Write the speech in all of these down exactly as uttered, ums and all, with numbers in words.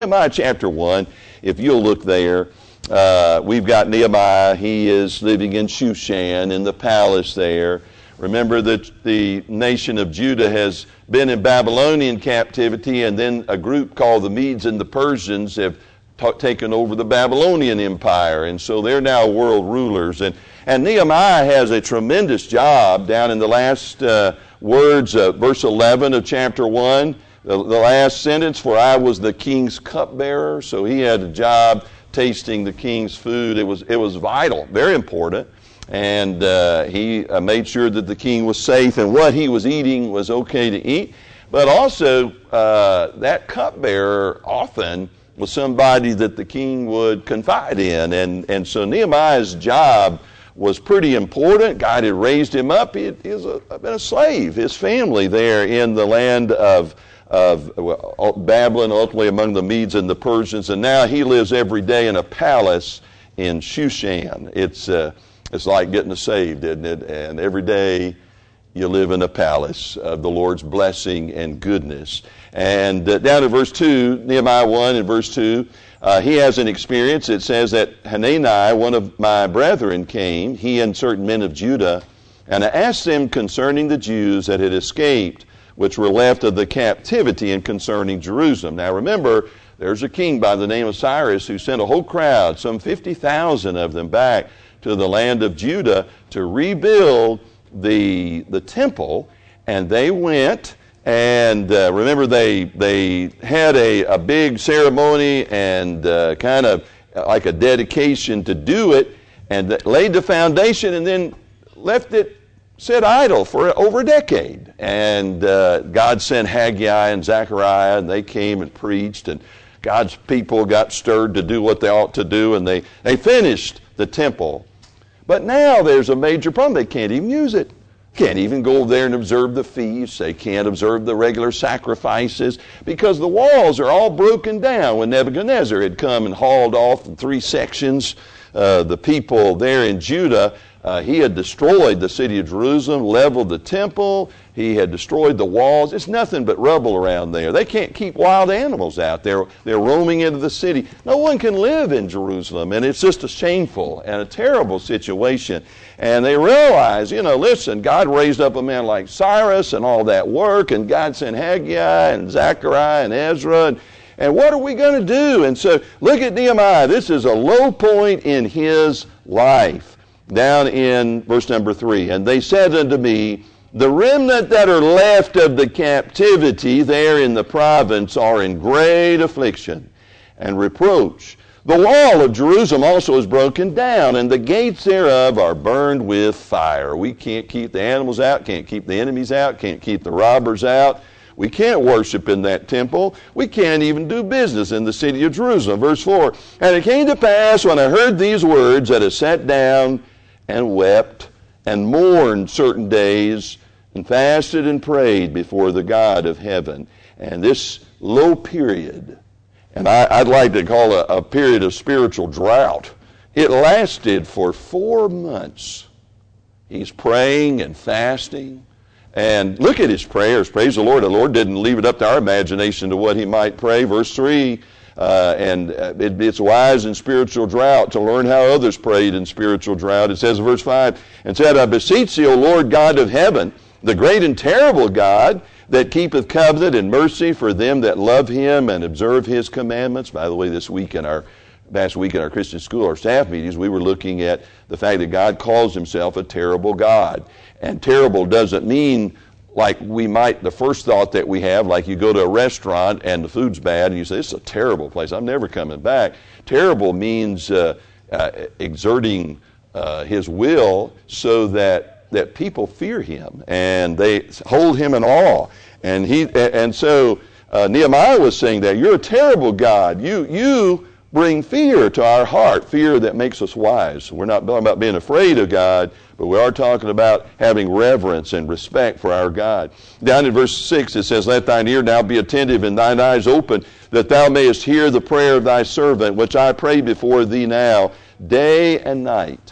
Nehemiah chapter one, if you'll look there, uh, we've got Nehemiah. He is living in Shushan, in the palace there. Remember that the nation of Judah has been in Babylonian captivity, and then a group called the Medes and the Persians have t- taken over the Babylonian Empire, and so they're now world rulers. And, and Nehemiah has a tremendous job down in the last uh, words, uh, verse eleven of chapter one, the, the last sentence, for I was the king's cupbearer. So he had a job tasting the king's food. It was, it was vital, very important. And uh, he uh, made sure that the king was safe and what he was eating was okay to eat. But also, uh, that cupbearer often was somebody that the king would confide in. And, and so Nehemiah's job was pretty important. God had raised him up. He, he was a, been a slave, his family there in the land of, of Babylon, ultimately among the Medes and the Persians. And now he lives every day in a palace in Shushan. It's... Uh, It's like getting saved, isn't it? And every day you live in a palace of the Lord's blessing and goodness. And uh, down to verse two, Nehemiah one and verse two, uh, he has an experience. It says that Hanani, one of my brethren, came, he and certain men of Judah, and I asked them concerning the Jews that had escaped, which were left of the captivity, and concerning Jerusalem. Now remember, there's a king by the name of Cyrus who sent a whole crowd, some fifty thousand of them, back to the land of Judah to rebuild the the temple, and they went, and uh, remember they they had a, a big ceremony and uh, kind of like a dedication to do it, and laid the foundation, and then left it sit idle for over a decade. And uh, God sent Haggai and Zechariah, and they came and preached, and God's people got stirred to do what they ought to do, and they, they finished the temple. But now there's a major problem. They can't even use it. Can't even go there and observe the feasts. They can't observe the regular sacrifices because the walls are all broken down. When Nebuchadnezzar had come and hauled off in three sections uh, the people there in Judah, uh, he had destroyed the city of Jerusalem, leveled the temple. He had destroyed the walls. It's nothing but rubble around there. They can't keep wild animals out there. They're roaming into the city. No one can live in Jerusalem, and it's just a shameful and a terrible situation. And they realize, you know, listen, God raised up a man like Cyrus and all that work, and God sent Haggai and Zechariah and Ezra, and, and what are we going to do? And so look at Nehemiah. This is a low point in his life. Down in verse number three, and they said unto me, the remnant that are left of the captivity there in the province are in great affliction and reproach. The wall of Jerusalem also is broken down, and the gates thereof are burned with fire. We can't keep the animals out, can't keep the enemies out, can't keep the robbers out. We can't worship in that temple. We can't even do business in the city of Jerusalem. Verse four, and it came to pass when I heard these words that I sat down and wept and mourned certain days and fasted and prayed before the God of heaven. And this low period, and I, I'd like to call it a, a period of spiritual drought, it lasted for four months. He's praying and fasting. And look at his prayers. Praise the Lord. The Lord didn't leave it up to our imagination to what he might pray. Verse three, Uh, and uh, it, it's wise in spiritual drought to learn how others prayed in spiritual drought. It says in verse five, and said, I beseech thee, O Lord God of heaven, the great and terrible God, that keepeth covenant and mercy for them that love him and observe his commandments. By the way, this week in our, last week in our Christian school, our staff meetings, we were looking at the fact that God calls himself a terrible God. And terrible doesn't mean like we might, the first thought that we have, like you go to a restaurant and the food's bad and you say, this is a terrible place, I'm never coming back. Terrible means uh, uh, exerting uh, his will so that, that people fear him and they hold him in awe. And he and so uh, Nehemiah was saying that you're a terrible God. You you bring fear to our heart, fear that makes us wise. We're not talking about being afraid of God, but we are talking about having reverence and respect for our God. Down in verse six it says, let thine ear now be attentive and thine eyes open, that thou mayest hear the prayer of thy servant, which I pray before thee now, day and night.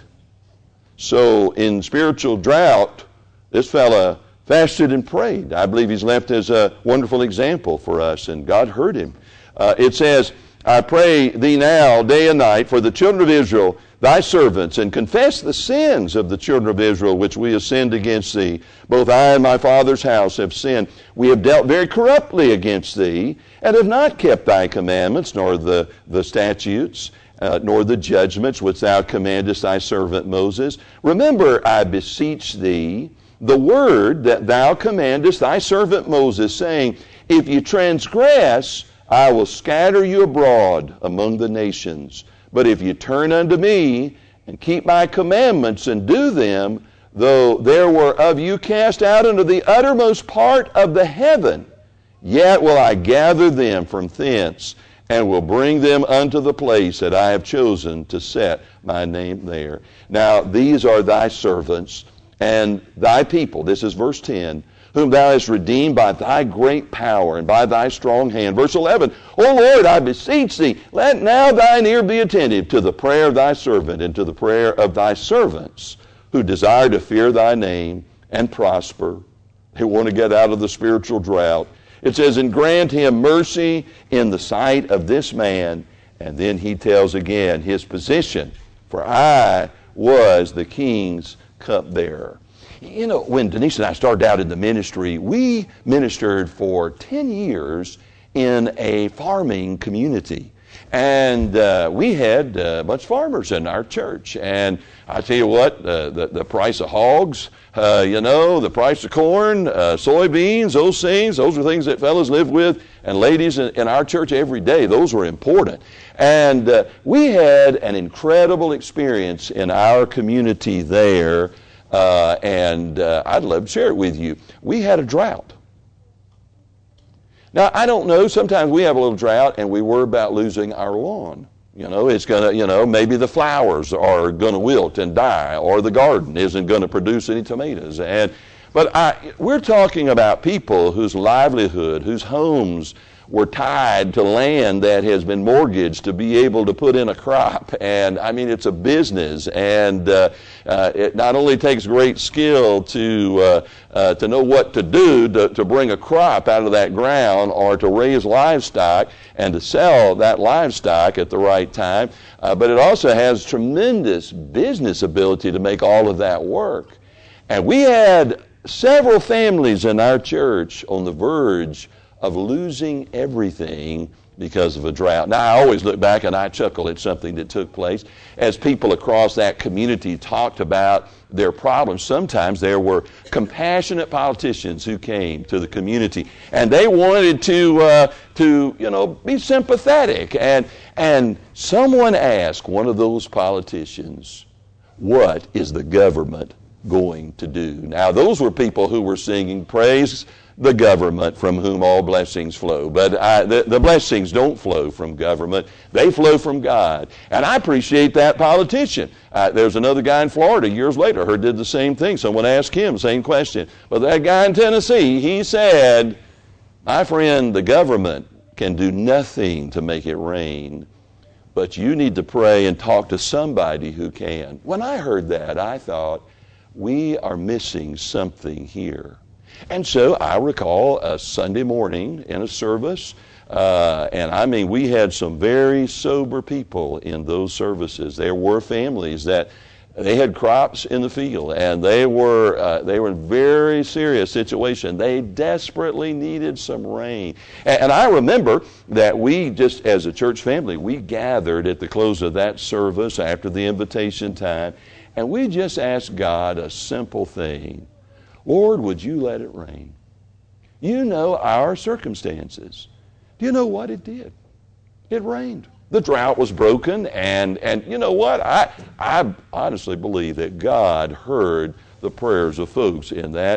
So in spiritual drought, this fella fasted and prayed. I believe he's left as a wonderful example for us, and God heard him. Uh, it says, I pray thee now, day and night, for the children of Israel, thy servants, and confess the sins of the children of Israel which we have sinned against thee. Both I and my father's house have sinned. We have dealt very corruptly against thee, and have not kept thy commandments, nor the, the statutes, uh, nor the judgments which thou commandest thy servant Moses. Remember, I beseech thee, the word that thou commandest thy servant Moses, saying, if you transgress, I will scatter you abroad among the nations. But if you turn unto me and keep my commandments and do them, though there were of you cast out into the uttermost part of the heaven, yet will I gather them from thence, and will bring them unto the place that I have chosen to set my name there. Now these are thy servants and thy people. This is verse ten. Whom thou hast redeemed by thy great power and by thy strong hand. Verse eleven, O Lord, I beseech thee, let now thine ear be attentive to the prayer of thy servant and to the prayer of thy servants who desire to fear thy name and prosper, who want to get out of the spiritual drought. It says, and grant him mercy in the sight of this man. And then he tells again his position, for I was the king's cupbearer. You know, when Denise and I started out in the ministry, we ministered for ten years in a farming community. And uh, we had uh, a bunch of farmers in our church. And I tell you what, uh, the, the price of hogs, uh, you know, the price of corn, uh, soybeans, those things, those are things that fellas live with, and ladies in, in our church every day. Those were important. And uh, we had an incredible experience in our community there. Uh, and uh, I'd love to share it with you. We had a drought. Now, I don't know, sometimes we have a little drought and we worry about losing our lawn. You know, it's going to, you know, maybe the flowers are going to wilt and die, or the garden isn't going to produce any tomatoes. And, but I, we're talking about people whose livelihood, whose homes were tied to land that has been mortgaged to be able to put in a crop. And I mean, it's a business, and uh, uh, it not only takes great skill to uh, uh, to know what to do to, to bring a crop out of that ground, or to raise livestock and to sell that livestock at the right time, uh, but it also has tremendous business ability to make all of that work. And we had several families in our church on the verge of losing everything because of a drought. Now, I always look back and I chuckle at something that took place as people across that community talked about their problems. Sometimes there were compassionate politicians who came to the community, and they wanted to, uh, to you know, be sympathetic. And and someone asked one of those politicians, "What is the government going to do?" Now, those were people who were singing praise the government from whom all blessings flow. But I, the, the blessings don't flow from government. They flow from God. And I appreciate that politician. Uh, there's another guy in Florida years later who did the same thing. Someone asked him the same question. But that guy in Tennessee, he said, my friend, the government can do nothing to make it rain, but you need to pray and talk to somebody who can. When I heard that, I thought, we are missing something here. And so I recall a Sunday morning in a service, uh, and I mean, we had some very sober people in those services. There were families that they had crops in the field, and they were uh, they were in a very serious situation. They desperately needed some rain. And, and I remember that we just, as a church family, we gathered at the close of that service after the invitation time, and we just asked God a simple thing. Lord, would you let it rain? You know our circumstances. Do you know what it did? It rained. The drought was broken, and, and you know what? I, I honestly believe that God heard the prayers of folks in that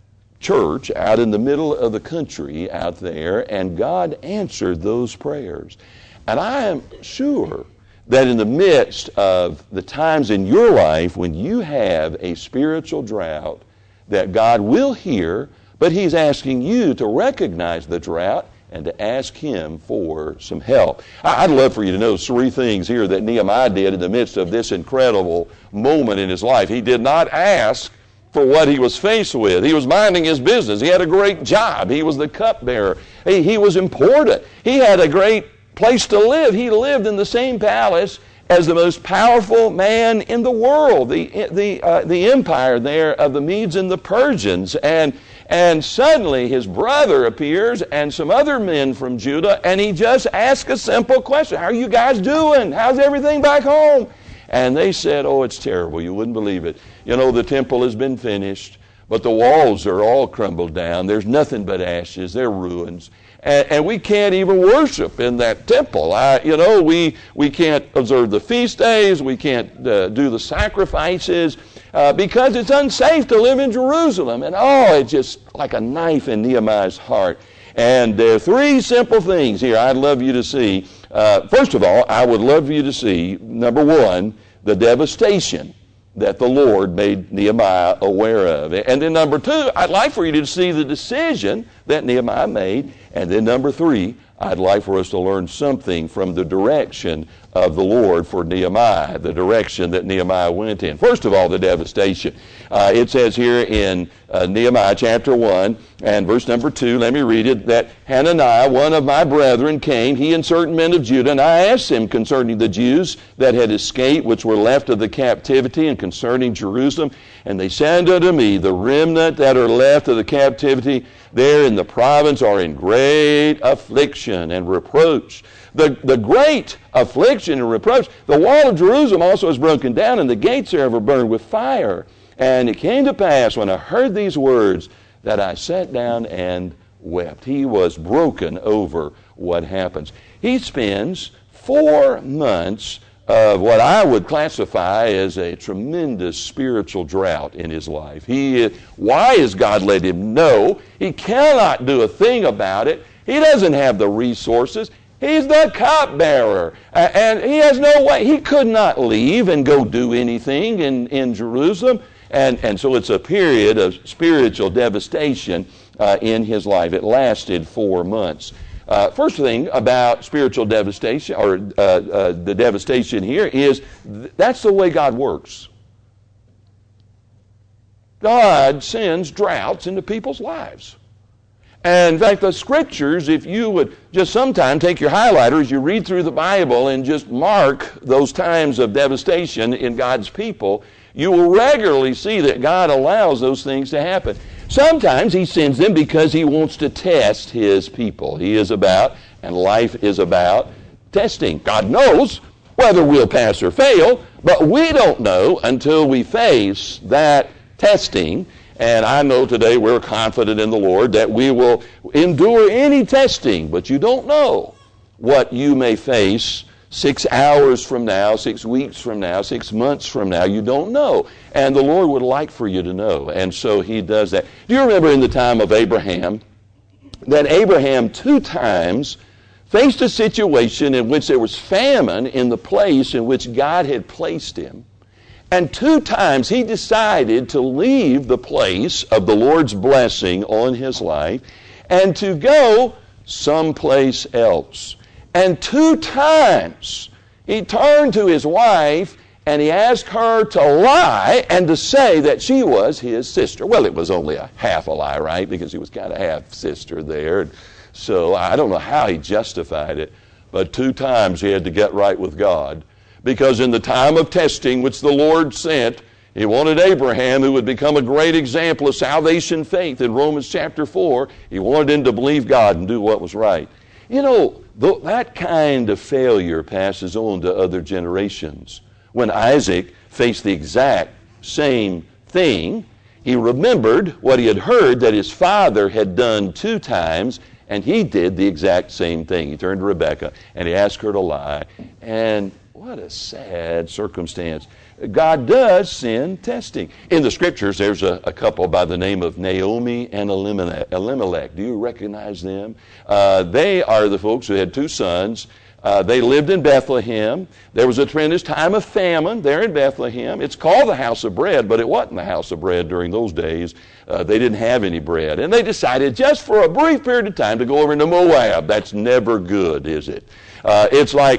church out in the middle of the country out there, and God answered those prayers. And I am sure that in the midst of the times in your life when you have a spiritual drought, that God will hear, but He's asking you to recognize the drought and to ask Him for some help. I'd love for you to know three things here that Nehemiah did in the midst of this incredible moment in his life. He did not ask for what he was faced with. He was minding his business. He had a great job. He was the cupbearer. He, he was important. He had a great place to live. He lived in the same palace as the most powerful man in the world, the, the, uh, the empire there of the Medes and the Persians. And, and suddenly his brother appears and some other men from Judah, and he just asks a simple question. How are you guys doing? How's everything back home? And they said, oh, it's terrible. You wouldn't believe it. You know, the temple has been finished, but the walls are all crumbled down. There's nothing but ashes. They're ruins. And, and we can't even worship in that temple. I, you know, we, we can't observe the feast days. We can't uh, do the sacrifices uh, because it's unsafe to live in Jerusalem. And oh, it's just like a knife in Nehemiah's heart. And there are three simple things here I'd love you to see. Uh, first of all, I would love you to see, number one, the devastation that the Lord made Nehemiah aware of. And then number two, I'd like for you to see the decision that Nehemiah made. And then number three, I'd like for us to learn something from the direction of the Lord for Nehemiah, the direction that Nehemiah went in. First of all, the devastation. Uh, it says here in uh, Nehemiah chapter one and verse number two, let me read it, that Hananiah, one of my brethren, came, he and certain men of Judah, and I asked him concerning the Jews that had escaped, which were left of the captivity, and concerning Jerusalem. And they said unto me, the remnant that are left of the captivity there in the province are in great affliction and reproach. The, the great affliction and reproach. The wall of Jerusalem also is broken down, and the gates thereof are burned with fire. And it came to pass, when I heard these words, that I sat down and wept. He was broken over what happens. He spends four months of what I would classify as a tremendous spiritual drought in his life. He, why has God let him know? He cannot do a thing about it. He doesn't have the resources. He's the cupbearer. Uh, and he has no way. He could not leave and go do anything in, in Jerusalem. And, and so it's a period of spiritual devastation uh, in his life. It lasted four months. Uh, first thing about spiritual devastation, or uh, uh, the devastation here, is th- that's the way God works. God sends droughts into people's lives. And in fact, the scriptures, if you would just sometime take your highlighter as you read through the Bible and just mark those times of devastation in God's people, you will regularly see that God allows those things to happen. Sometimes he sends them because he wants to test his people. He is about, and life is about, testing. God knows whether we'll pass or fail, but we don't know until we face that testing. And I know today we're confident in the Lord that we will endure any testing, but you don't know what you may face six hours from now, six weeks from now, six months from now. You don't know. And the Lord would like for you to know. And so he does that. Do you remember in the time of Abraham that Abraham two times faced a situation in which there was famine in the place in which God had placed him? And two times he decided to leave the place of the Lord's blessing on his life and to go someplace else. And two times he turned to his wife and he asked her to lie and to say that she was his sister. Well, it was only a half a lie, right? Because he was kind of half-sister there. So I don't know how he justified it, but two times he had to get right with God. Because in the time of testing which the Lord sent, he wanted Abraham, who would become a great example of salvation faith in Romans chapter four, he wanted him to believe God and do what was right. You know, th- that kind of failure passes on to other generations. When Isaac faced the exact same thing, he remembered what he had heard that his father had done two times, and he did the exact same thing. He turned to Rebekah and he asked her to lie. And what a sad circumstance. God does send testing. In the scriptures, there's a, a couple by the name of Naomi and Elimelech. Elimelech. Do you recognize them? Uh, they are the folks who had two sons. Uh, they lived in Bethlehem. There was a tremendous time of famine there in Bethlehem. It's called the house of bread, but it wasn't the house of bread during those days. Uh, they didn't have any bread. And they decided just for a brief period of time to go over into Moab. That's never good, is it? Uh, it's like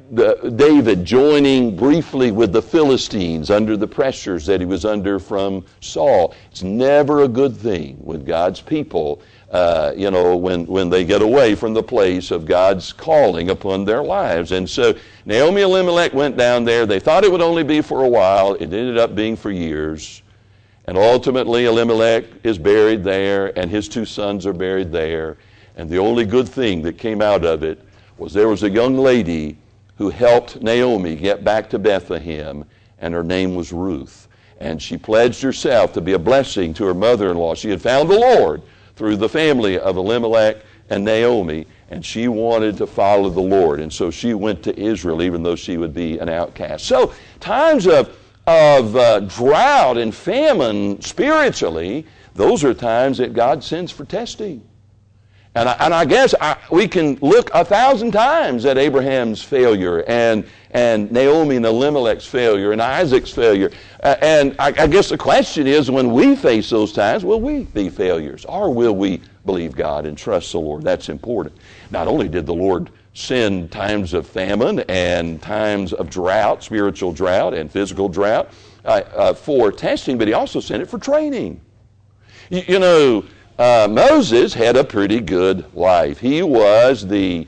the, David joining briefly with the Philistines under the pressures that he was under from Saul. It's never a good thing when God's people, uh, you know, when, when they get away from the place of God's calling upon their lives. And so Naomi and Elimelech went down there. They thought it would only be for a while. It ended up being for years. And ultimately Elimelech is buried there, and his two sons are buried there. And the only good thing that came out of it was there was a young lady who helped Naomi get back to Bethlehem, and her name was Ruth. And she pledged herself to be a blessing to her mother-in-law. She had found the Lord through the family of Elimelech and Naomi, and she wanted to follow the Lord. And so she went to Israel, even though she would be an outcast. So times of, of uh, drought and famine spiritually, those are times that God sends for testing. And I, and I guess I, we can look a thousand times at Abraham's failure and and Naomi and Elimelech's failure and Isaac's failure. Uh, and I, I guess the question is, when we face those times, will we be failures? Or will we believe God and trust the Lord? That's important. Not only did the Lord send times of famine and times of drought, spiritual drought and physical drought uh, uh, for testing, but he also sent it for training. You, you know, Uh, Moses had a pretty good life. He was the,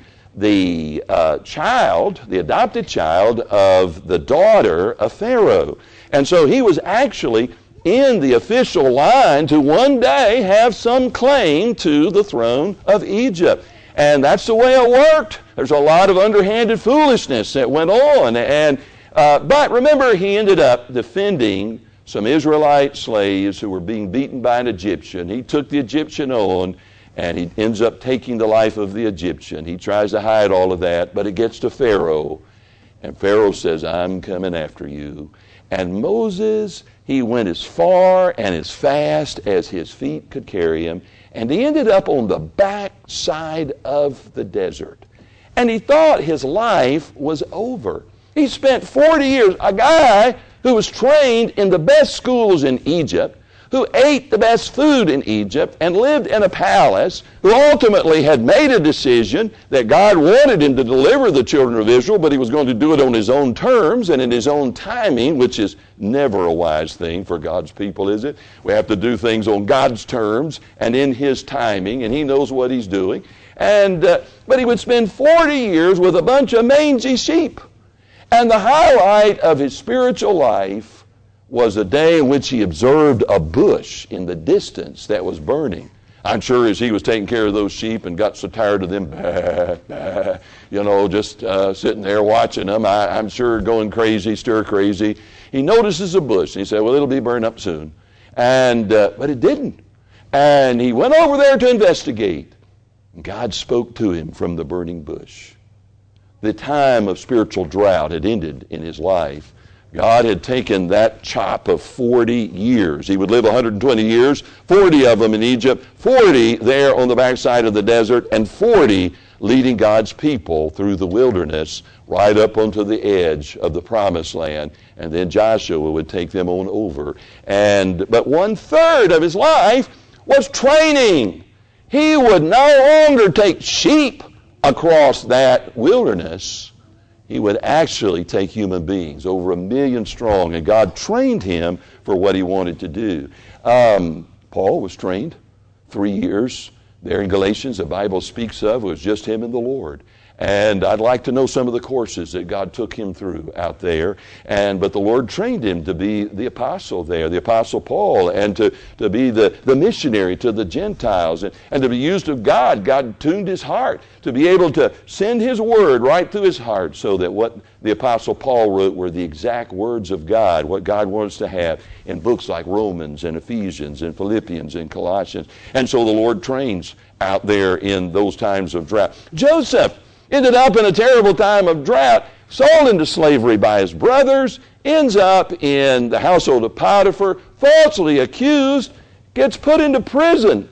the uh, child, the adopted child of the daughter of Pharaoh. And so he was actually in the official line to one day have some claim to the throne of Egypt. And that's the way it worked. There's a lot of underhanded foolishness that went on. And uh, but remember, he ended up defending some Israelite slaves who were being beaten by an Egyptian. He took the Egyptian on, and he ends up taking the life of the Egyptian. He tries to hide all of that, but it gets to Pharaoh, and Pharaoh says, I'm coming after you. And Moses, he went as far and as fast as his feet could carry him, and he ended up on the back side of the desert. And he thought his life was over. He spent forty years, a guy who was trained in the best schools in Egypt, who ate the best food in Egypt, and lived in a palace, who ultimately had made a decision that God wanted him to deliver the children of Israel, but he was going to do it on his own terms and in his own timing, which is never a wise thing for God's people, is it? We have to do things on God's terms and in his timing, and he knows what he's doing. And uh, but he would spend forty years with a bunch of mangy sheep. And the highlight of his spiritual life was a day in which he observed a bush in the distance that was burning. I'm sure as he was taking care of those sheep and got so tired of them, bah, bah, you know, just uh, sitting there watching them, I, I'm sure going crazy, stir crazy, he notices a bush. And he said, well, it'll be burned up soon. And uh, but it didn't. And he went over there to investigate. And God spoke to him from the burning bush. The time of spiritual drought had ended in his life. God had taken that chop of forty years. He would live one hundred twenty years, forty of them in Egypt, forty there on the backside of the desert, and forty leading God's people through the wilderness right up onto the edge of the promised land. And then Joshua would take them on over. And but one third of his life was training. He would no longer take sheep across that wilderness. He would actually take human beings, over a million strong, and God trained him for what he wanted to do. Um, Paul was trained three years. There in Galatians, the Bible speaks of, it was just him and the Lord. And I'd like to know some of the courses that God took him through out there. And but the Lord trained him to be the apostle there, the apostle Paul, and to, to be the, the missionary to the Gentiles, and, and to be used of God. God tuned his heart to be able to send his word right through his heart, so that what the apostle Paul wrote were the exact words of God, what God wants to have in books like Romans and Ephesians and Philippians and Colossians. And so the Lord trains out there in those times of drought. Joseph ended up in a terrible time of drought, sold into slavery by his brothers, ends up in the household of Potiphar, falsely accused, gets put into prison.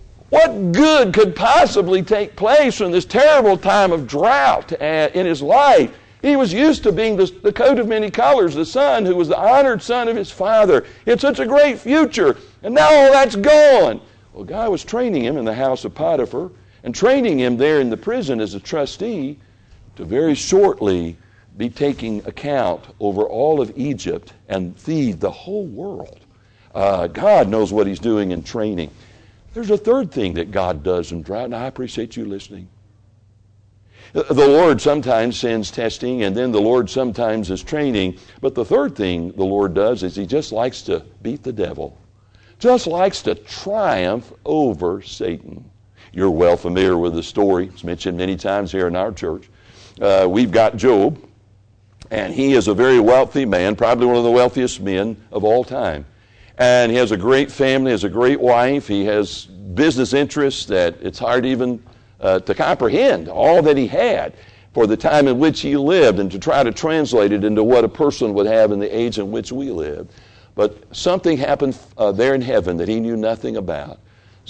What good could possibly take place from this terrible time of drought in his life? He was used to being the, the coat of many colors, the son who was the honored son of his father. He had such a great future, and now all that's gone. Well, God was training him in the house of Potiphar, and training him there in the prison as a trustee, to very shortly be taking account over all of Egypt and feed the whole world. Uh, God knows what he's doing in training. There's a third thing that God does in drought, and I appreciate you listening. The Lord sometimes sends testing, and then the Lord sometimes is training. But the third thing the Lord does is he just likes to beat the devil, just likes to triumph over Satan. You're well familiar with the story. It's mentioned many times here in our church. Uh, we've got Job, and he is a very wealthy man, probably one of the wealthiest men of all time. And he has a great family, has a great wife. He has business interests that it's hard even uh, to comprehend all that he had for the time in which he lived and to try to translate it into what a person would have in the age in which we live. But something happened uh, there in heaven that he knew nothing about.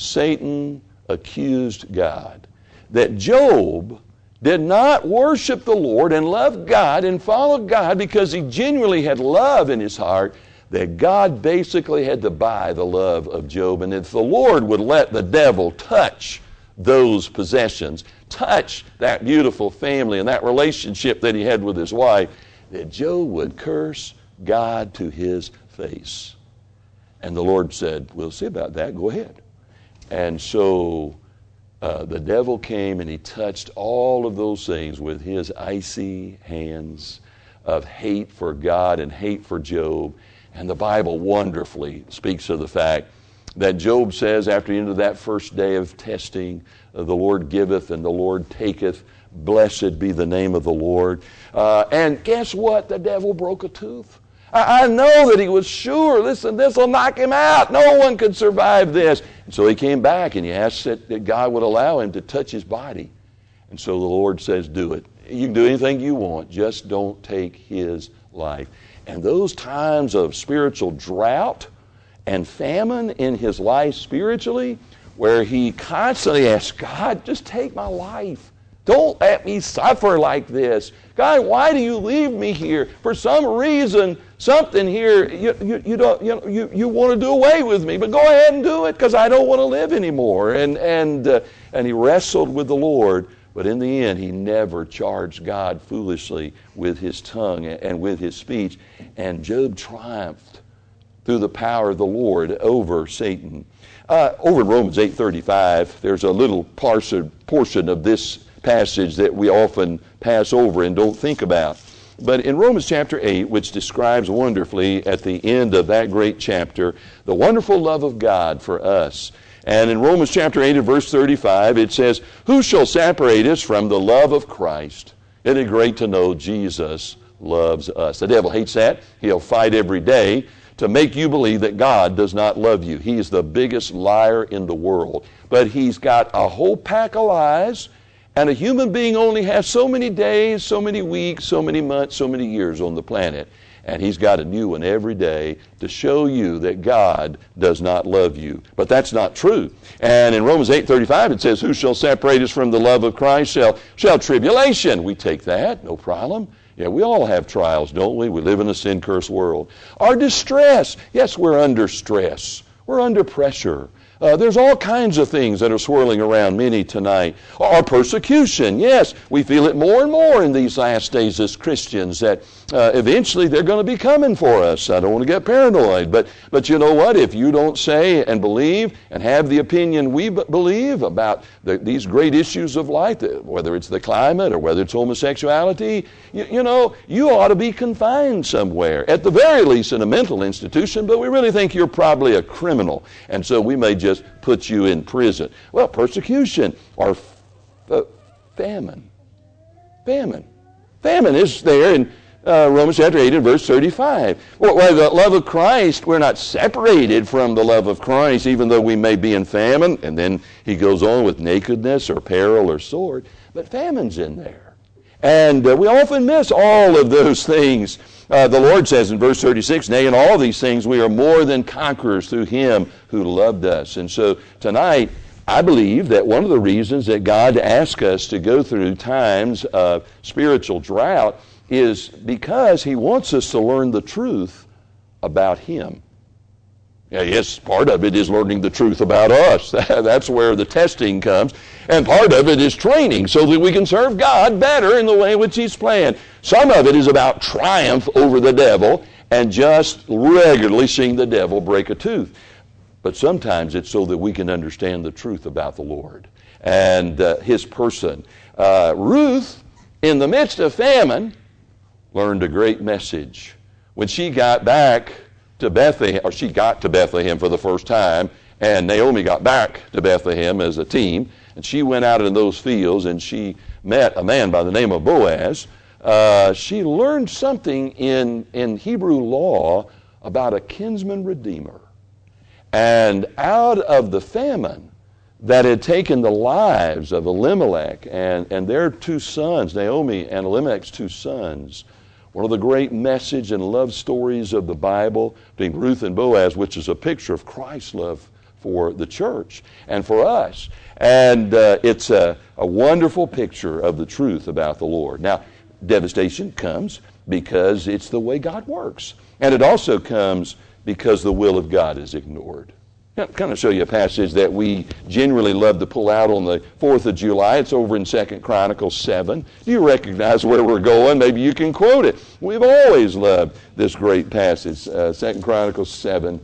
Satan accused God that Job did not worship the Lord and love God and follow God because he genuinely had love in his heart, that God basically had to buy the love of Job. And if the Lord would let the devil touch those possessions, touch that beautiful family and that relationship that he had with his wife, that Job would curse God to his face. And the Lord said, we'll see about that, go ahead. And so uh, the devil came and he touched all of those things with his icy hands of hate for God and hate for Job. And the Bible wonderfully speaks of the fact that Job says after the end of that first day of testing, uh, the Lord giveth and the Lord taketh. Blessed be the name of the Lord. Uh, and guess what? The devil broke a tooth. I, I know that he was sure, listen, this will knock him out. No one could survive this. And so he came back and he asked that, that God would allow him to touch his body. And so the Lord says, do it. You can do anything you want. Just don't take his life. And those times of spiritual drought and famine in his life spiritually, where he constantly asks, God, just take my life. Don't let me suffer like this. God, why do you leave me here? For some reason, something here, you, you, you, don't, you, you, you want to do away with me, but go ahead and do it because I don't want to live anymore. And, and, uh, and he wrestled with the Lord. But in the end, he never charged God foolishly with his tongue and with his speech. And Job triumphed through the power of the Lord over Satan. Uh, over in Romans eight thirty-five, there's a little portion, portion of this passage that we often pass over and don't think about. But in Romans chapter eight, which describes wonderfully at the end of that great chapter, the wonderful love of God for us. And in Romans chapter eight and verse thirty-five, it says, who shall separate us from the love of Christ? Isn't it great to know Jesus loves us? The devil hates that. He'll fight every day to make you believe that God does not love you. He's the biggest liar in the world. But he's got a whole pack of lies, and a human being only has so many days, so many weeks, so many months, so many years on the planet. And he's got a new one every day to show you that God does not love you. But that's not true. And in Romans eight thirty-five it says, who shall separate us from the love of Christ? Shall, shall tribulation. We take that, no problem. Yeah, we all have trials, don't we? We live in a sin-cursed world. Our distress. Yes, we're under stress. We're under pressure. Uh, there's all kinds of things that are swirling around many tonight. Our persecution, yes, we feel it more and more in these last days as Christians that uh, eventually they're going to be coming for us. I don't want to get paranoid, but but you know what? If you don't say and believe and have the opinion we b- believe about the, these great issues of life, whether it's the climate or whether it's homosexuality, you, you know, you ought to be confined somewhere, at the very least in a mental institution, but we really think you're probably a criminal, and so we may just just put you in prison. Well, persecution or f- uh, famine. Famine. Famine is there in uh, Romans chapter eight and verse thirty-five. Well, well, the love of Christ, we're not separated from the love of Christ, even though we may be in famine. And then he goes on with nakedness or peril or sword. But famine's in there. And uh, we often miss all of those things. Uh, the Lord says in verse thirty-six, nay, in all these things we are more than conquerors through him who loved us. And so tonight, I believe that one of the reasons that God asks us to go through times of spiritual drought is because he wants us to learn the truth about him. Yeah, yes, part of it is learning the truth about us. That's where the testing comes. And part of it is training so that we can serve God better in the way which He's planned. Some of it is about triumph over the devil and just regularly seeing the devil break a tooth. But sometimes it's so that we can understand the truth about the Lord and uh, His person. Uh, Ruth, in the midst of famine, learned a great message. When she got back to Bethlehem, or she got to Bethlehem for the first time, and Naomi got back to Bethlehem as a team, and she went out in those fields and she met a man by the name of Boaz. Uh, she learned something in, in Hebrew law about a kinsman redeemer. And out of the famine that had taken the lives of Elimelech and, and their two sons, Naomi and Elimelech's two sons, one of the great message and love stories of the Bible between Ruth and Boaz, which is a picture of Christ's love for the church and for us. And uh, it's a, a wonderful picture of the truth about the Lord. Now, devastation comes because it's the way God works. And it also comes because the will of God is ignored. I'll kind of show you a passage that we generally love to pull out on the fourth of July. It's over in Second Chronicles seven. Do you recognize where we're going? Maybe you can quote it. We've always loved this great passage, uh, Second Chronicles seven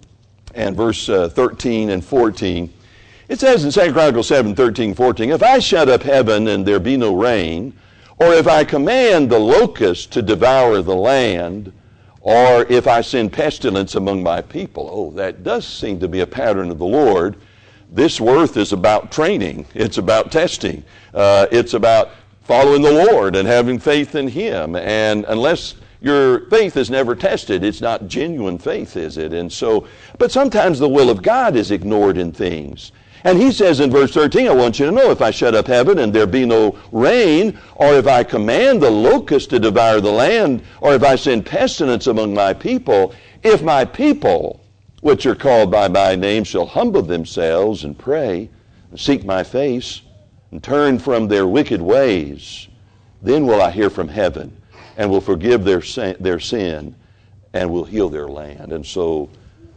and verse uh, thirteen and fourteen. It says in Second Chronicles seven, thirteen, fourteen, if I shut up heaven and there be no rain, or if I command the locust to devour the land, or if I send pestilence among my people. Oh, that does seem to be a pattern of the Lord. This worth is about training. It's about testing. Uh, it's about following the Lord and having faith in Him. And unless your faith is never tested, it's not genuine faith, is it? And so, but sometimes the will of God is ignored in things. And He says in verse thirteen, I want you to know, if I shut up heaven and there be no rain, or if I command the locust to devour the land, or if I send pestilence among my people, if my people, which are called by my name, shall humble themselves and pray, and seek my face, and turn from their wicked ways, then will I hear from heaven, and will forgive their sin, their sin, and will heal their land. And so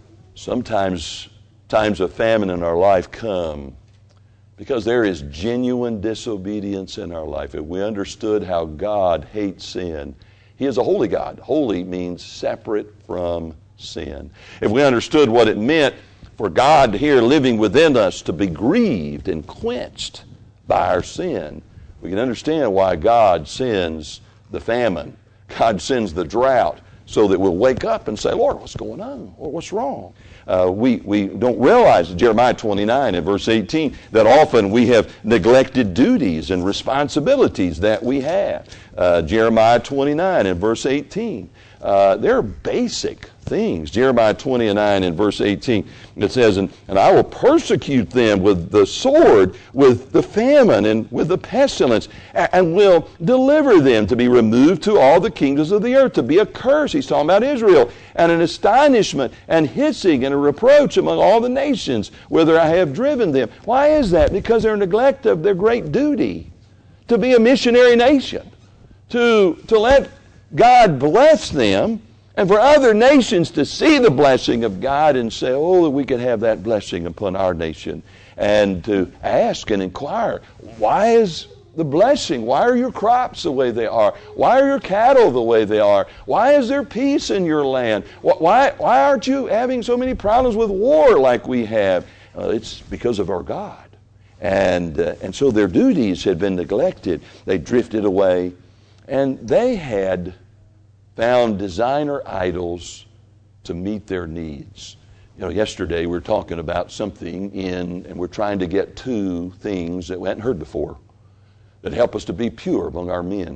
sometimes times of famine in our life come because there is genuine disobedience in our life. If we understood how God hates sin, He is a holy God. Holy means separate from sin. If we understood what it meant for God here living within us to be grieved and quenched by our sin, we can understand why God sends the famine. God sends the drought so that we'll wake up and say, Lord, what's going on? Or what's wrong? Uh, we, we don't realize, Jeremiah twenty-nine and verse eighteen, that often we have neglected duties and responsibilities that we have. Uh, Jeremiah twenty-nine and verse eighteen. Uh, they're basic things. Jeremiah twenty-nine and verse eighteen, it says, and, and I will persecute them with the sword, with the famine, and with the pestilence, and, and will deliver them to be removed to all the kingdoms of the earth, to be a curse. He's talking about Israel, and an astonishment, and hissing, and a reproach among all the nations, whither I have driven them. Why is that? Because they're neglect of their great duty, to be a missionary nation, to, to let God bless them, and for other nations to see the blessing of God and say, oh, that we could have that blessing upon our nation, and to ask and inquire, why is the blessing? Why are your crops the way they are? Why are your cattle the way they are? Why is there peace in your land? Why, why aren't you having so many problems with war like we have? Uh, it's because of our God. And, uh, and so their duties had been neglected. They drifted away. And they had found designer idols to meet their needs. You know, yesterday we were talking about something in, and we're trying to get to things that we hadn't heard before that help us to be pure among our men.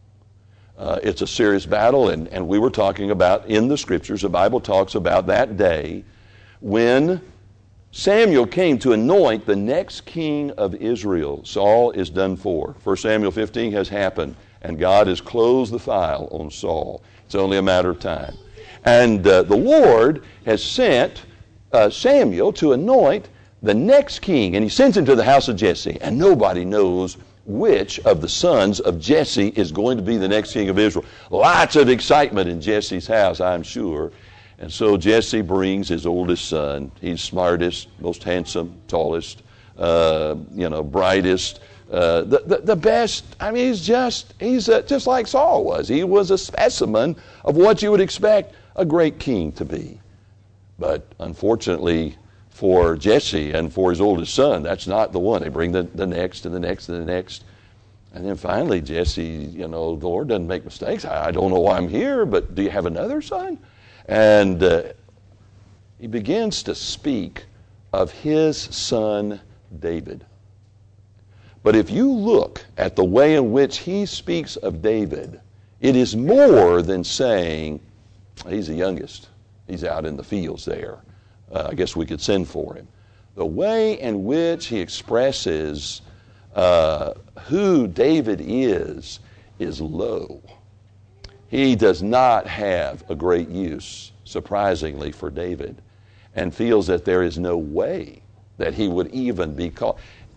Uh, it's a serious battle, and, and we were talking about, in the Scriptures, the Bible talks about that day when Samuel came to anoint the next king of Israel. Saul is done for. First Samuel fifteen has happened. And God has closed the file on Saul. It's only a matter of time. And uh, the Lord has sent uh, Samuel to anoint the next king. And He sends him to the house of Jesse. And nobody knows which of the sons of Jesse is going to be the next king of Israel. Lots of excitement in Jesse's house, I'm sure. And so Jesse brings his oldest son. He's smartest, most handsome, tallest, uh, you know, brightest, uh, the, the the best. I mean, he's just he's a, just like Saul was. He was a specimen of what you would expect a great king to be. But unfortunately for Jesse and for his oldest son, that's not the one. They bring the, the next and the next and the next. And then finally, Jesse, you know, the Lord doesn't make mistakes. I, I don't know why I'm here, but do you have another son? And uh, he begins to speak of his son David. But if you look at the way in which he speaks of David, it is more than saying, he's the youngest. He's out in the fields there. Uh, I guess we could send for him. The way in which he expresses uh, who David is, is low. He does not have a great use, surprisingly, for David, and feels that there is no way that he would even be called.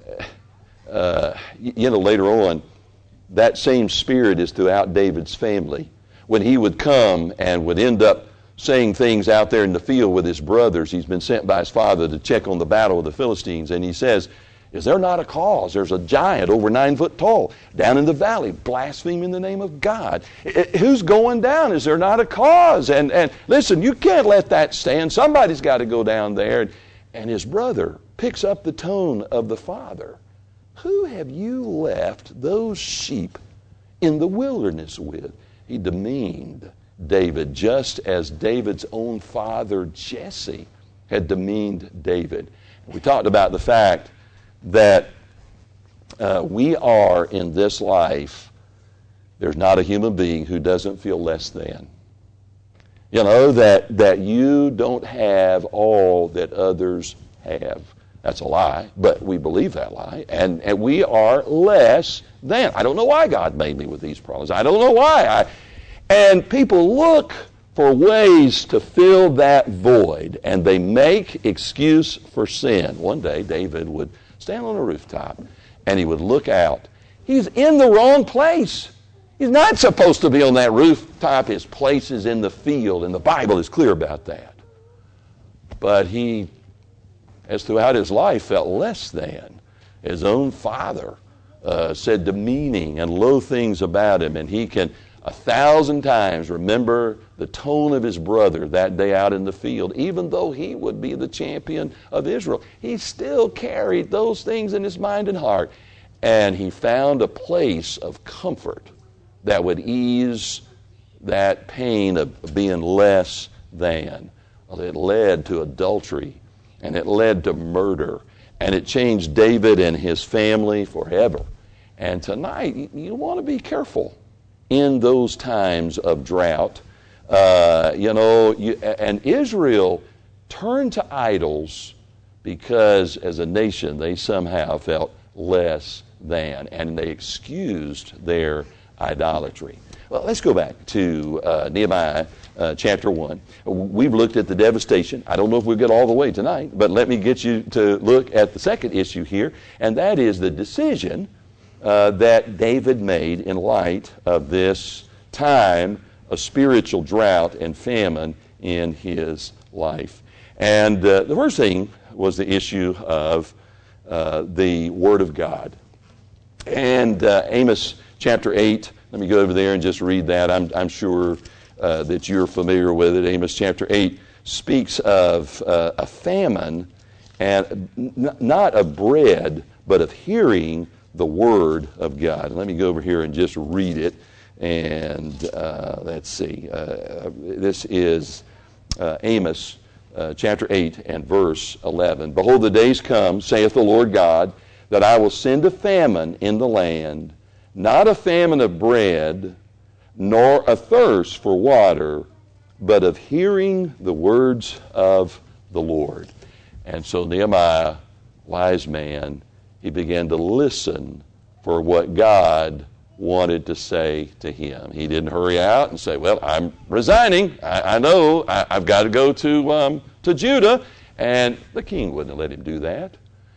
Uh, you know, later on, that same spirit is throughout David's family. When he would come and would end up saying things out there in the field with his brothers, he's been sent by his father to check on the battle of the Philistines, and he says, is there not a cause? There's a giant over nine foot tall down in the valley blaspheming the name of God. It, who's going down? Is there not a cause? And, and listen, you can't let that stand. Somebody's got to go down there. And, and his brother picks up the tone of the father. Who have you left those sheep in the wilderness with? He demeaned David just as David's own father Jesse had demeaned David. We talked about the fact that uh, we are in this life, there's not a human being who doesn't feel less than. You know, that, that you don't have all that others have. That's a lie, but we believe that lie, and, and we are less than. I don't know why God made me with these problems. I don't know why. I, and people look for ways to fill that void, and they make excuse for sin. One day, David would stand on a rooftop, and he would look out. He's in the wrong place. He's not supposed to be on that rooftop. His place is in the field, and the Bible is clear about that. But he, as throughout his life, felt less than. His own father uh, said demeaning and low things about him, and he can a thousand times remember the tone of his brother that day out in the field. Even though he would be the champion of Israel, he still carried those things in his mind and heart. And he found a place of comfort that would ease that pain of being less than. Well, it led to adultery, and it led to murder, and it changed David and his family forever. And tonight, you, you want to be careful in those times of drought. Uh, you know, you, and Israel turned to idols because as a nation they somehow felt less than, and they excused their idolatry. Well, let's go back to uh, Nehemiah uh, chapter one. We've looked at the devastation. I don't know if we'll get all the way tonight, but let me get you to look at the second issue here, and that is the decision Uh, that David made in light of this time of spiritual drought and famine in his life. And uh, the first thing was the issue of uh, the Word of God. And uh, Amos chapter eight, let me go over there and just read that. I'm, I'm sure uh, that you're familiar with it. Amos chapter eight speaks of uh, a famine, and n- not of bread, but of hearing the Word of God. Let me go over here and just read it. And uh, let's see. Uh, this is uh, Amos uh, chapter eight and verse eleven. Behold, the days come, saith the Lord God, that I will send a famine in the land, not a famine of bread, nor a thirst for water, but of hearing the words of the Lord. And so Nehemiah, wise man, he began to listen for what God wanted to say to him. He didn't hurry out and say, well, I'm resigning. I, I know I, I've got to go to um, to Judah. And the king wouldn't let him do that.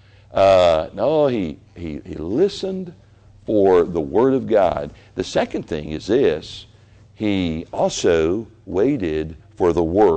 Uh, no, he, he, he listened for the Word of God. The second thing is this. He also waited for the work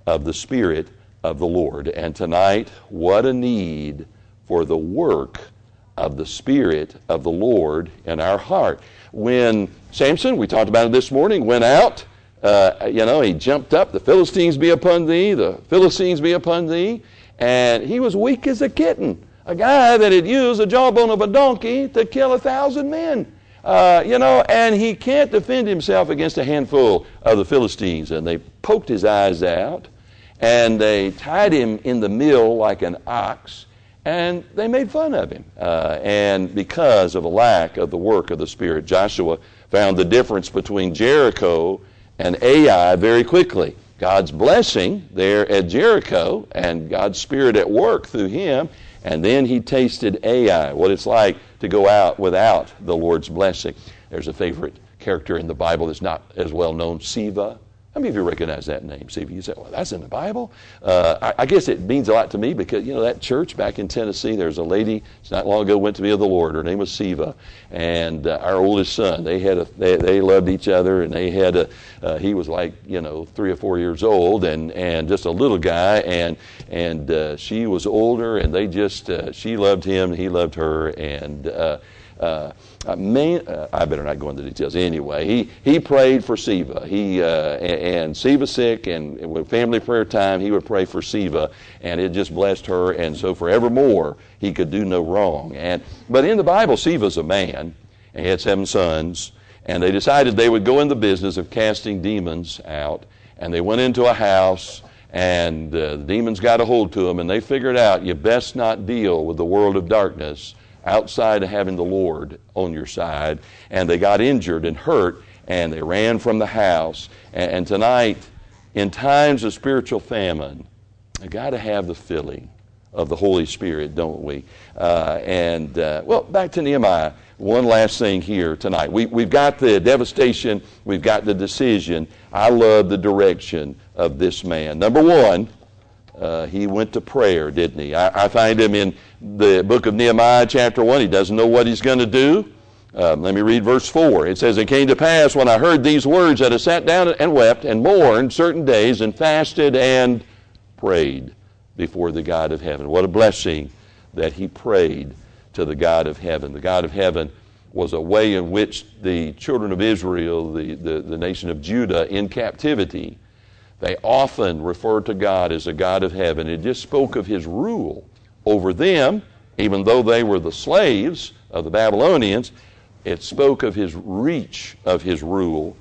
of the Spirit of the Lord. And tonight, what a need for the work of the Spirit of the Lord in our heart. When Samson, we talked about it this morning, went out, uh, you know, he jumped up, the Philistines be upon thee, the Philistines be upon thee, and he was weak as a kitten, a guy that had used the jawbone of a donkey to kill a thousand men. Uh, you know, and he can't defend himself against a handful of the Philistines. And they poked his eyes out, and they tied him in the mill like an ox, and they made fun of him. Uh, and because of a lack of the work of the Spirit, Joshua found the difference between Jericho and Ai very quickly. God's blessing there at Jericho and God's Spirit at work through him. And then he tasted Ai, what it's like to go out without the Lord's blessing. There's a favorite character in the Bible that's not as well known, Siva. How many of you recognize that name, Siva? You say, well, that's in the Bible? Uh, I, I guess it means a lot to me because, you know, that church back in Tennessee, there's a lady, it's not long ago, went to be with the Lord. Her name was Siva. And uh, our oldest son, they had a, they, they loved each other, and they had a, uh, he was like, you know, three or four years old and, and just a little guy. And, and uh, she was older, and they just, uh, she loved him, he loved her. And, uh, Uh, uh, man, uh, I better not go into details. Anyway, he, he prayed for Siva. He uh, and, and Siva sick, and, and with family prayer time, he would pray for Siva, and it just blessed her. And so forevermore, he could do no wrong. And but in the Bible, Siva's a man, and he had seven sons, and they decided they would go in the business of casting demons out. And they went into a house, and uh, the demons got a hold to them, and they figured out you best not deal with the world of darkness outside of having the Lord on your side. And they got injured and hurt, and they ran from the house. And, and tonight, in times of spiritual famine, I got to have the filling of the Holy Spirit, don't we? Uh, and, uh, well, back to Nehemiah. One last thing here tonight. We, we've got the devastation. We've got the decision. I love the direction of this man. Number one, Uh, he went to prayer, didn't he? I, I find him in the book of Nehemiah, chapter one. He doesn't know what he's going to do. Um, let me read verse four. It says, "It came to pass when I heard these words that I sat down and wept and mourned certain days and fasted and prayed before the God of heaven." What a blessing that he prayed to the God of heaven. The God of heaven was a way in which the children of Israel, the, the, the nation of Judah in captivity, they often referred to God as a God of heaven. It just spoke of his rule over them, even though they were the slaves of the Babylonians. It spoke of his reach of his rule.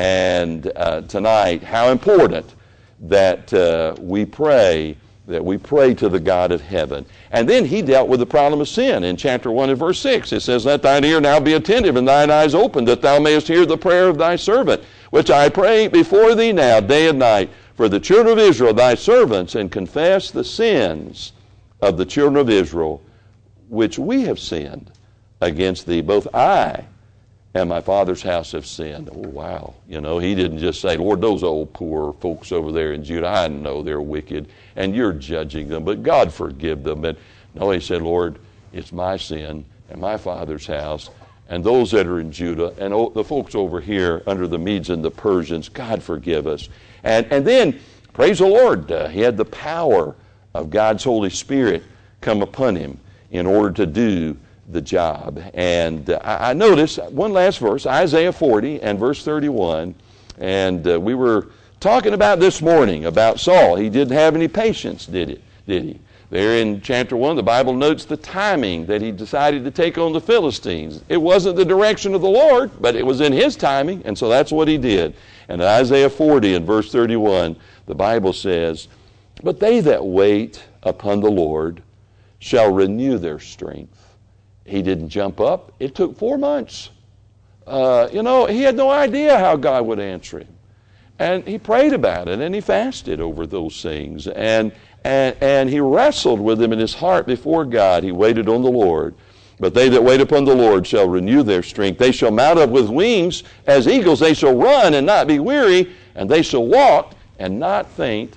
And uh, tonight, how important that uh, we pray, that we pray to the God of heaven. And then he dealt with the problem of sin. In chapter one and verse six, it says, "Let thine ear now be attentive and thine eyes open, that thou mayest hear the prayer of thy servant, which I pray before thee now, day and night, for the children of Israel, thy servants, and confess the sins of the children of Israel, which we have sinned against thee. Both I and my father's house have sinned." Oh, wow. You know, he didn't just say, "Lord, those old poor folks over there in Judah, I know they're wicked, and you're judging them, but God forgive them." And no, he said, "Lord, it's my sin and my father's house, and those that are in Judah, and the folks over here under the Medes and the Persians, God forgive us." And, and then, praise the Lord, uh, he had the power of God's Holy Spirit come upon him in order to do the job. And uh, I, I notice one last verse, Isaiah forty and verse thirty-one. And uh, we were talking about this morning about Saul. He didn't have any patience, did it? Did he? There in chapter one, the Bible notes the timing that he decided to take on the Philistines. It wasn't the direction of the Lord, but it was in his timing, and so that's what he did. And in Isaiah forty and verse thirty-one, the Bible says, "But they that wait upon the Lord shall renew their strength." He didn't jump up. It took four months. Uh, you know, he had no idea how God would answer him. And he prayed about it, and he fasted over those things. And And, and he wrestled with them in his heart before God. He waited on the Lord. "But they that wait upon the Lord shall renew their strength. They shall mount up with wings as eagles. They shall run and not be weary, and they shall walk and not faint."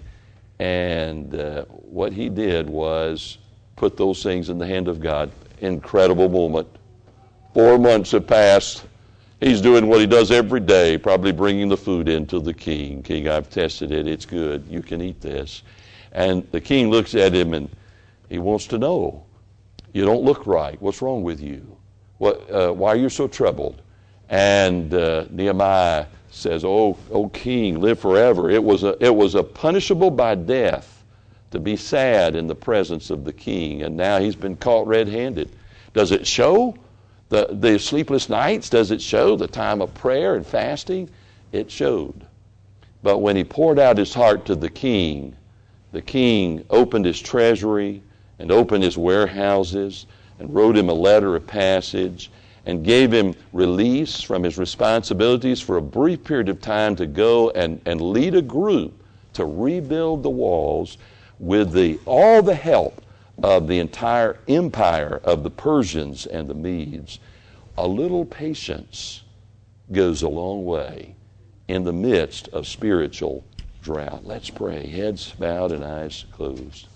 And uh, what he did was put those things in the hand of God. Incredible moment. Four months have passed. He's doing what he does every day, probably bringing the food in to the king. King, I've tested it. It's good. You can eat this. And the king looks at him and he wants to know. You don't look right. What's wrong with you? What, uh, why are you so troubled? And uh, Nehemiah says, oh, oh, king, live forever. It was a, it was a punishable by death to be sad in the presence of the king. And now he's been caught red-handed. Does it show the, the sleepless nights? Does it show the time of prayer and fasting? It showed. But when he poured out his heart to the king, the king opened his treasury and opened his warehouses and wrote him a letter of passage and gave him release from his responsibilities for a brief period of time to go and, and lead a group to rebuild the walls with the all the help of the entire empire of the Persians and the Medes. A little patience goes a long way in the midst of spiritual drought. Let's pray. Heads bowed and eyes closed.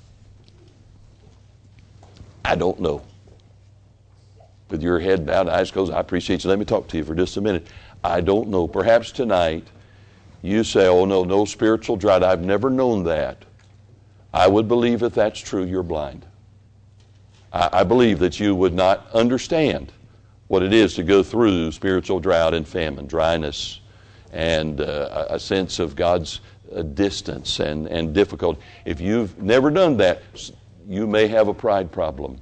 I don't know. With your head bowed and eyes closed, I appreciate you. Let me talk to you for just a minute. I don't know. Perhaps tonight you say, oh, no, no spiritual drought. I've never known that. I would believe if that's true, you're blind. I, I believe that you would not understand what it is to go through spiritual drought and famine, dryness, and uh, a sense of God's uh, distance and, and difficulty. If you've never done that, you may have a pride problem.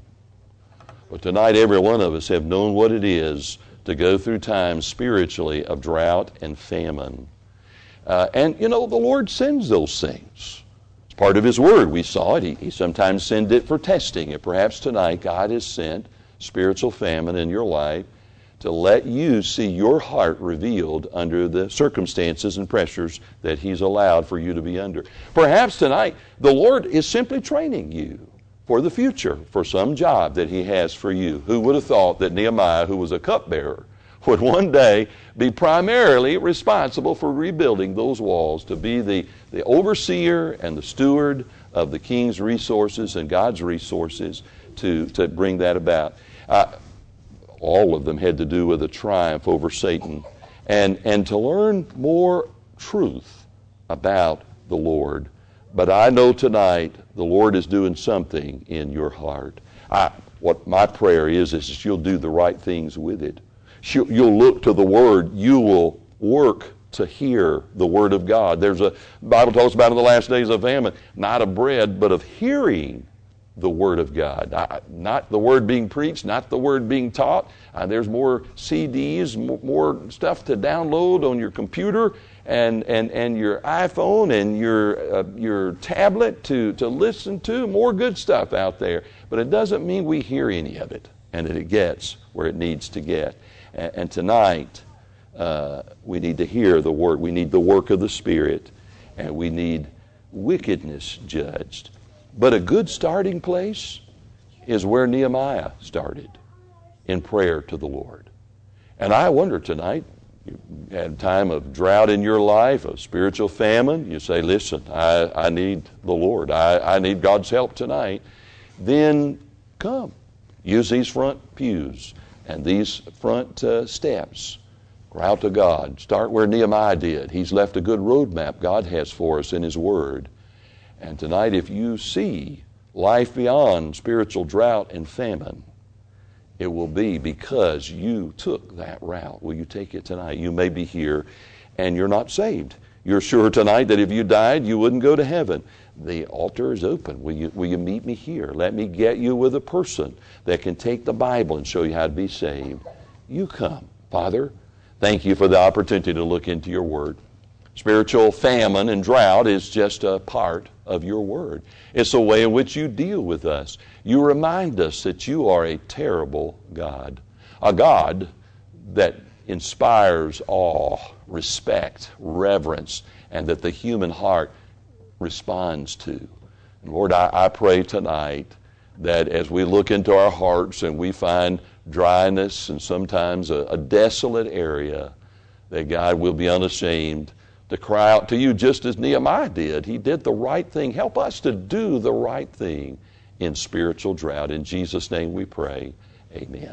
But tonight, every one of us have known what it is to go through times spiritually of drought and famine. Uh, and, you know, the Lord sends those things. It's part of His Word. We saw it. He, he sometimes sends it for testing. And perhaps tonight, God has sent spiritual famine in your life to let you see your heart revealed under the circumstances and pressures that He's allowed for you to be under. Perhaps tonight, the Lord is simply training you for the future, for some job that He has for you. Who would have thought that Nehemiah, who was a cupbearer, would one day be primarily responsible for rebuilding those walls, to be the, the overseer and the steward of the king's resources and God's resources to, to bring that about. Uh, all of them had to do with a triumph over Satan and, and to learn more truth about the Lord. But I know tonight the Lord is doing something in your heart. I, what my prayer is, is that you'll do the right things with it. You'll look to the Word. You will work to hear the Word of God. There's a, the Bible talks about in the last days of famine, not of bread, but of hearing the Word of God. I, not the Word being preached, not the Word being taught. Uh, there's more C Ds, more, more stuff to download on your computer and, and, and your iPhone and your uh, your tablet to, to listen to. More good stuff out there. But it doesn't mean we hear any of it and that it gets where it needs to get. And, and tonight, uh, we need to hear the Word. We need the work of the Spirit. And we need wickedness judged. But a good starting place is where Nehemiah started, in prayer to the Lord. And I wonder tonight, you had a time of drought in your life, of spiritual famine. You say, listen, I, I need the Lord. I, I need God's help tonight. Then come. Use these front pews and these front uh, steps. Cry out to God. Start where Nehemiah did. He's left a good roadmap God has for us in His Word. And tonight, if you see life beyond spiritual drought and famine, it will be because you took that route. Will you take it tonight? You may be here and you're not saved. You're sure tonight that if you died, you wouldn't go to heaven. The altar is open. Will you, will you meet me here? Let me get you with a person that can take the Bible and show you how to be saved. You come. Father, thank you for the opportunity to look into your Word. Spiritual famine and drought is just a part of your Word. It's a way in which you deal with us. You remind us that you are a terrible God, a God that inspires awe, respect, reverence, and that the human heart responds to. And Lord, I, I pray tonight that as we look into our hearts and we find dryness and sometimes a, a desolate area, that God will be unashamed to cry out to you just as Nehemiah did. He did the right thing. Help us to do the right thing in spiritual drought. In Jesus' name we pray. Amen.